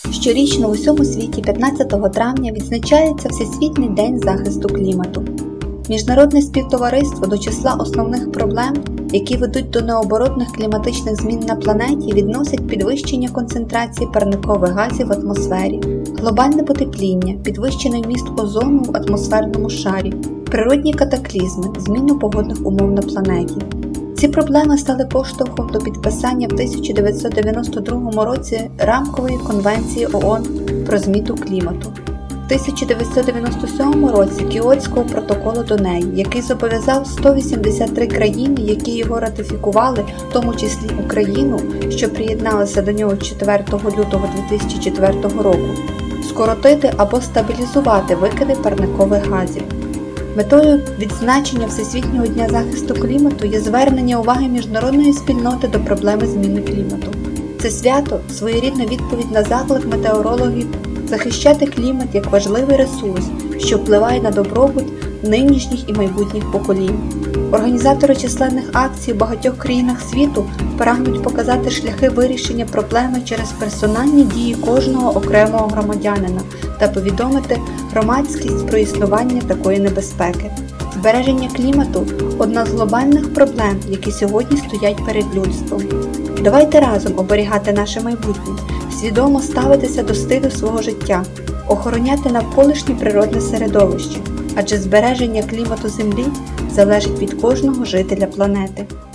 Щорічно в усьому світі 15 травня відзначається Всесвітній день захисту клімату. Міжнародне співтовариство до числа основних проблем, які ведуть до необоротних кліматичних змін на планеті, відносить підвищення концентрації парникових газів в атмосфері, глобальне потепління, підвищений вміст озону в атмосферному шарі, природні катаклізми, зміну погодних умов на планеті. Ці проблеми стали поштовхом до підписання в 1992 році Рамкової конвенції ООН про зміну клімату. В 1997 році Кіотського протоколу до неї, який зобов'язав 183 країни, які його ратифікували, в тому числі Україну, що приєдналася до нього 4 лютого 2004 року, скоротити або стабілізувати викиди парникових газів. Метою відзначення Всесвітнього дня захисту клімату є звернення уваги міжнародної спільноти до проблеми зміни клімату. Це свято – своєрідна відповідь на заклик метеорологів захищати клімат як важливий ресурс, що впливає на добробут нинішніх і майбутніх поколінь. Організатори численних акцій у багатьох країнах світу прагнуть показати шляхи вирішення проблеми через персональні дії кожного окремого громадянина та повідомити громадськість про існування такої небезпеки. Збереження клімату – одна з глобальних проблем, які сьогодні стоять перед людством. Давайте разом оберігати наше майбутнє, свідомо ставитися до стилю свого життя, охороняти навколишнє природне середовище, адже збереження клімату Землі залежить від кожного жителя планети.